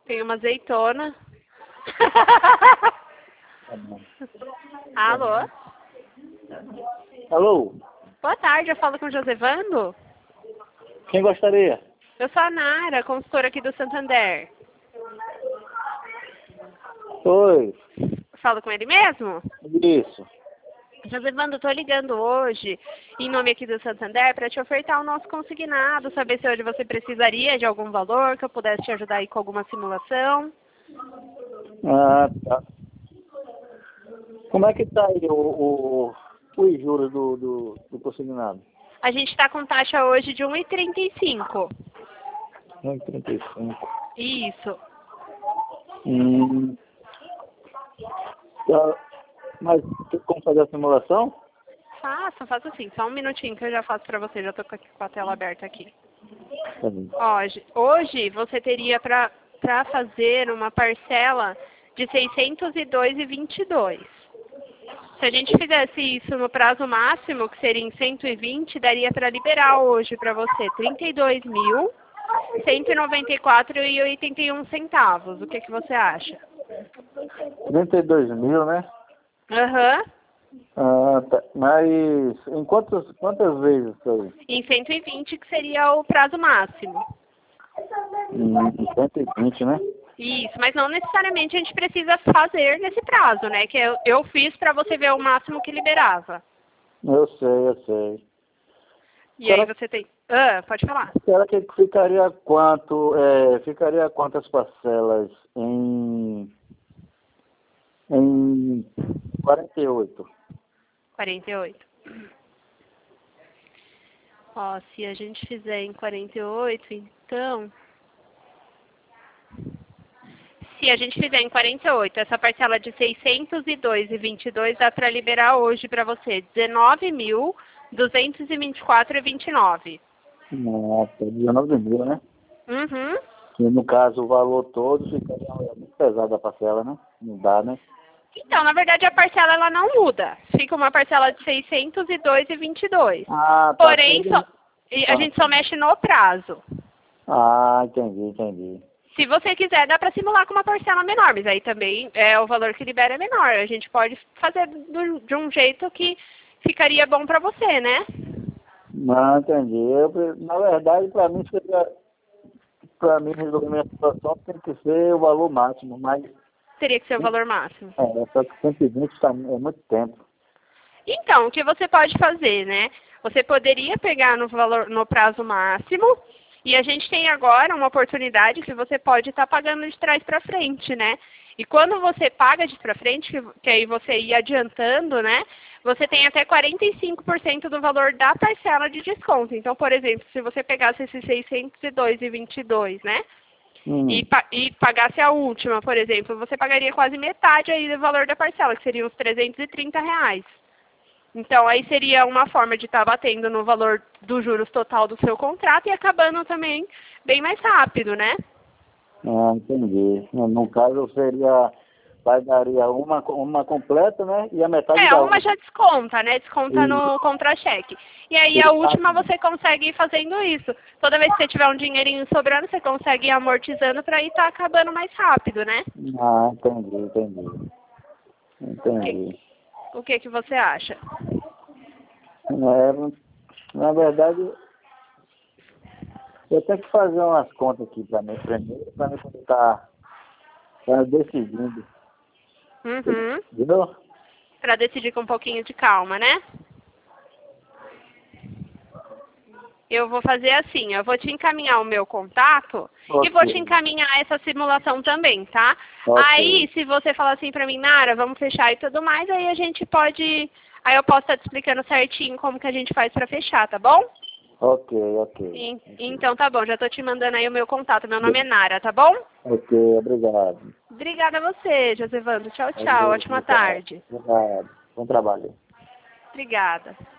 Tem uma azeitona. Tá bom. Alô? Alô? Boa tarde, eu falo com o Josevando. Quem gostaria? Eu sou a Nara, consultora aqui do Santander. Oi. Falo com ele mesmo? Isso. Josevando, estou ligando hoje, em nome aqui do Santander, para te ofertar o nosso consignado, saber se hoje você precisaria de algum valor, que eu pudesse te ajudar aí com alguma simulação. Ah, tá. Como é que tá aí os juros do consignado? A gente está com taxa hoje de 1,35. 1,35. Isso. Tá. Mas tem como fazer a simulação? Faço sim. Só um minutinho que eu já faço para você. Já estou com a tela aberta aqui. Tá bem. Hoje você teria para fazer uma parcela de 602,22. Se a gente fizesse isso no prazo máximo, que seria em 120, daria para liberar hoje para você 32.194,81 centavos. O que você acha? 32 mil, né? Aham. Ah, tá. Mas em quantas vezes isso aí? Em 120, que seria o prazo máximo. 120, né? Isso, mas não necessariamente a gente precisa fazer nesse prazo, né? Que eu fiz para você ver o máximo que liberava. Eu sei. E aí você tem... pode falar. Será que ficaria ficaria quantas parcelas em 48? 48. Ó, se a gente fizer em 48, então... Se a gente fizer em 48, essa parcela de 602,22 dá para liberar hoje para você 19.224,29. Nossa, 19 mil, né? Uhum. E no caso o valor todo ficaria muito pesado a parcela, né? Não dá, né? Então, na verdade, a parcela ela não muda. Fica uma parcela de 602,22. Ah, tá. Porém, a gente só mexe no prazo. Ah, entendi. Se você quiser, dá para simular com uma parcela menor, mas aí também o valor que libera é menor. A gente pode fazer de um jeito que ficaria bom para você, né? Não, entendi. Na verdade, para mim resolver minha situação tem que ser o valor máximo, mas Teria que ser o valor máximo. só que 120 é muito tempo. Então, o que você pode fazer, né? Você poderia pegar no prazo máximo, e a gente tem agora uma oportunidade que você pode estar pagando de trás para frente, né? E quando você paga de para frente, que aí você ia adiantando, né? Você tem até 45% do valor da parcela de desconto. Então, por exemplo, se você pegasse esses 602,22, né? E pagasse a última, por exemplo, você pagaria quase metade aí do valor da parcela, que seria uns R$ 330. Então, aí seria uma forma de estar batendo no valor dos juros total do seu contrato e acabando também bem mais rápido, né? Ah, entendi. No caso pagaria uma completa, né? E a metade da Uma outra. já desconta, né? Desconta no contra-cheque. E aí a última você consegue ir fazendo isso. Toda vez que você tiver um dinheirinho sobrando, você consegue ir amortizando para ir estar acabando mais rápido, né? Ah, entendi. O que você acha? Na verdade, eu tenho que fazer umas contas aqui para mim primeiro, para mim estar decidindo. Uhum. Entendeu? Para decidir com um pouquinho de calma, né? Eu vou fazer assim, eu vou te encaminhar o meu contato e vou te encaminhar essa simulação também, tá? Ok. Aí, se você falar assim pra mim, Nara, vamos fechar e tudo mais, aí a gente pode... Aí eu posso estar te explicando certinho como que a gente faz pra fechar, tá bom? Ok. Então tá bom, já tô te mandando aí o meu contato. Meu nome é Nara, tá bom? Ok, obrigado. Obrigada a você, Josevando. Tchau, tchau. Ótima tarde. Obrigado. Bom trabalho. Obrigada.